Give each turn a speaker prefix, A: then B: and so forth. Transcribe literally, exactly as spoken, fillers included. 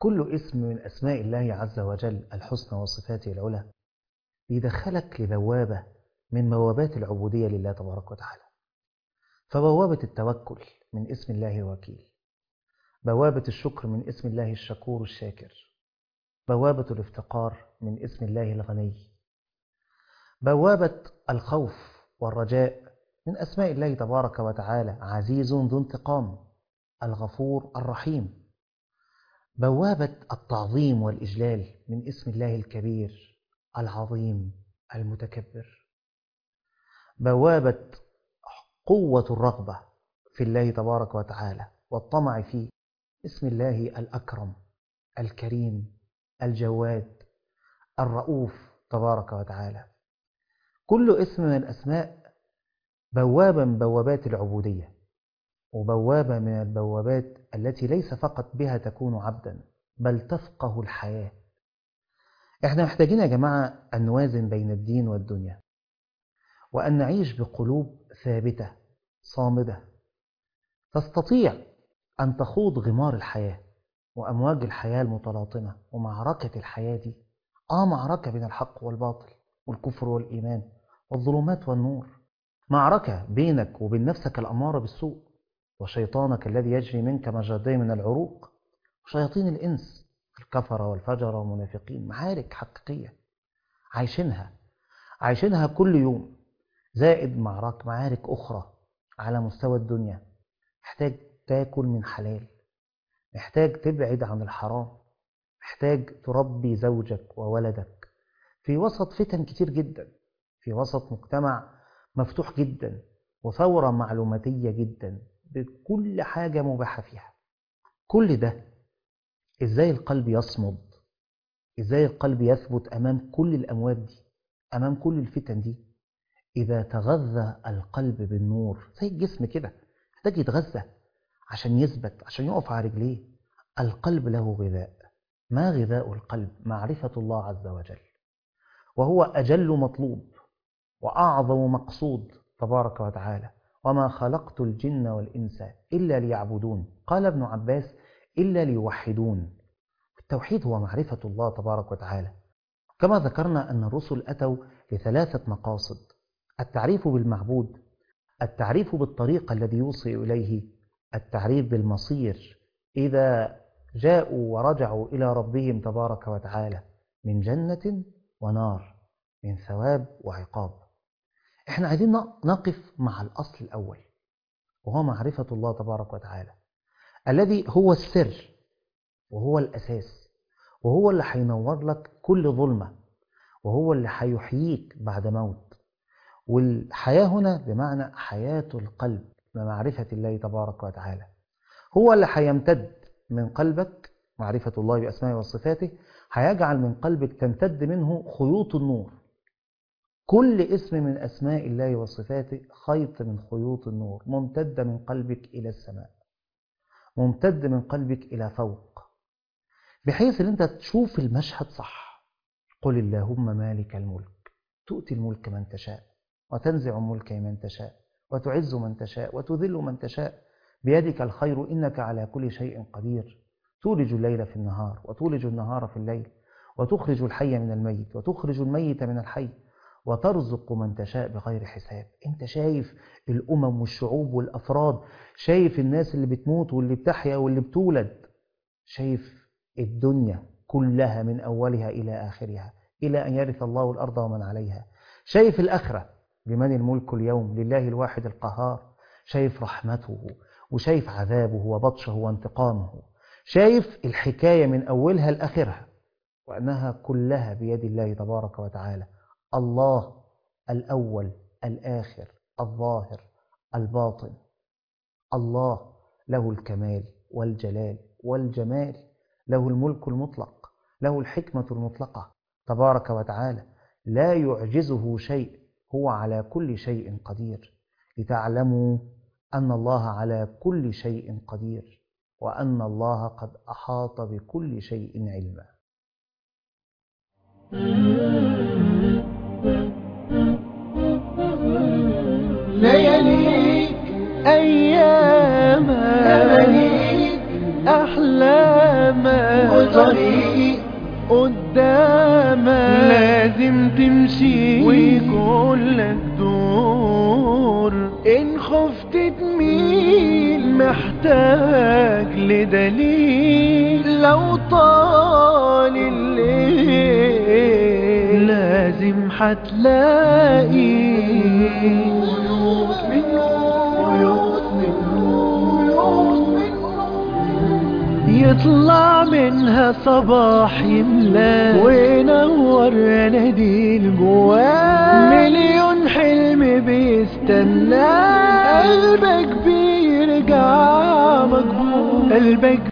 A: كل اسم من أسماء الله عز وجل الحسنى وصفاته العلى بيدخلك لبوابة من بوابات العبودية لله تبارك وتعالى. فبوابة التوكل من اسم الله الوكيل، بوابة الشكر من اسم الله الشكور الشاكر، بوابة الافتقار من اسم الله الغني، بوابة الخوف والرجاء من أسماء الله تبارك وتعالى عزيز ذو انتقام الغفور الرحيم، بوابة التعظيم والإجلال من اسم الله الكبير العظيم المتكبر، بوابة قوة الرغبة في الله تبارك وتعالى والطمع فيه اسم الله الأكرم الكريم الجواد الرؤوف تبارك وتعالى. كل اسم من الأسماء بوابة من بوابات العبودية، وبوابة من البوابات التي ليس فقط بها تكون عبدا بل تفقه الحياة. احنا محتاجين يا جماعة أن نوازن بين الدين والدنيا، وأن نعيش بقلوب ثابتة صامدة تستطيع أن تخوض غمار الحياة وأمواج الحياة المتلاطمة ومعركة الحياة دي آه معركة بين الحق والباطل والكفر والإيمان والظلمات والنور، معركة بينك وبين نفسك الأمارة بالسوء وشيطانك الذي يجري منك مجرى من العروق وشياطين الإنس الكفرة والفجرة والمنافقين. معارك حقيقية عايشينها عايشينها كل يوم، زائد معركة معارك أخرى على مستوى الدنيا. محتاج تاكل من حلال، محتاج تبعد عن الحرام، محتاج تربي زوجك وولدك في وسط فتن كتير جدا، في وسط مجتمع مفتوح جدا وثورة معلوماتية جدا بكل حاجة مباحة فيها. كل ده إزاي القلب يصمد، إزاي القلب يثبت أمام كل الأمواج دي، أمام كل الفتن دي؟ إذا تغذى القلب بالنور زي الجسم كده محتاج يتغذى عشان يثبت، عشان يقف على رجليه. القلب له غذاء، ما غذاء القلب؟ معرفة الله عز وجل، وهو أجل مطلوب وأعظم مقصود تبارك وتعالى. وما خلقت الجن والإنس إلا ليعبدون، قال ابن عباس إلا ليوحدون. التوحيد هو معرفة الله تبارك وتعالى. كما ذكرنا أن الرسل أتوا لثلاثة مقاصد: التعريف بالمعبود، التعريف بالطريق الذي يوصي إليه، التعريف بالمصير إذا جاءوا ورجعوا إلى ربهم تبارك وتعالى من جنة ونار، من ثواب وعقاب. احنا عايزين نقف مع الأصل الأول، وهو معرفة الله تبارك وتعالى الذي هو السر وهو الأساس، وهو اللي هينور لك كل ظلمة، وهو اللي هيحييك بعد موت. والحياة هنا بمعنى حياة القلب بمعرفة الله تبارك وتعالى. هو اللي هيمتد من قلبك معرفة الله بأسمائه وصفاته، هيجعل من قلبك تمتد منه خيوط النور. كل اسم من أسماء الله وصفاته خيط من خيوط النور ممتد من قلبك إلى السماء، ممتد من قلبك إلى فوق، بحيث أن أنت تشوف المشهد صح. قل اللهم مالك الملك تؤتي الملك من تشاء وتنزع الملك من تشاء وتعز من تشاء وتذل من تشاء بيدك الخير إنك على كل شيء قدير. تولج الليل في النهار وتولج النهار في الليل وتخرج الحي من الميت وتخرج الميت من الحي وترزق من تشاء بغير حساب. انت شايف الأمم والشعوب والأفراد، شايف الناس اللي بتموت واللي بتحيا واللي بتولد، شايف الدنيا كلها من أولها إلى آخرها إلى أن يرث الله الأرض ومن عليها. شايف الآخرة لمن الملك اليوم لله الواحد القهار. شايف رحمته وشايف عذابه وبطشه وانتقامه. شايف الحكاية من أولها لآخرها وأنها كلها بيد الله تبارك وتعالى. الله الأول الآخر الظاهر الباطن. الله له الكمال والجلال والجمال، له الملك المطلق، له الحكمة المطلقة تبارك وتعالى. لا يعجزه شيء، هو على كل شيء قدير. لتعلموا أن الله على كل شيء قدير وأن الله قد أحاط بكل شيء علما.
B: لياليك أيام أمانيك أحلامك وطريق قدامك لازم تمشي ويكون لك دور. إن خفت تميل محتاج لدليل، لو طال الليل لازم حتلاقي خيوط من يطلع منها صباح يملا وينور اناديل جواه. مليون حلم بيستنى قلبك بيرجع مجبور، قلبك